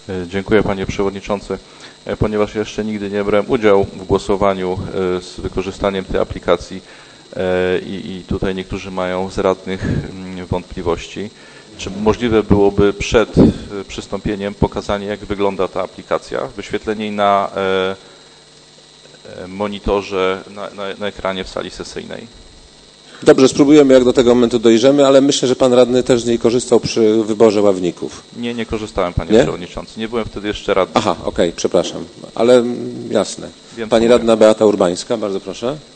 Dziękuję, panie przewodniczący. Ponieważ jeszcze nigdy nie brałem udziału w głosowaniu z wykorzystaniem tej aplikacji i tutaj niektórzy mają z radnych wątpliwości, czy możliwe byłoby przed przystąpieniem pokazanie, jak wygląda ta aplikacja, wyświetlenie jej na monitorze, na ekranie w sali sesyjnej? Dobrze, spróbujemy, jak do tego momentu dojdziemy, ale myślę, że pan radny też z niej korzystał przy wyborze ławników. Nie korzystałem, panie przewodniczący. Nie byłem wtedy jeszcze radnym. Aha, okej, przepraszam, ale jasne. Wiem, Pani radna Beata Urbańska, bardzo proszę.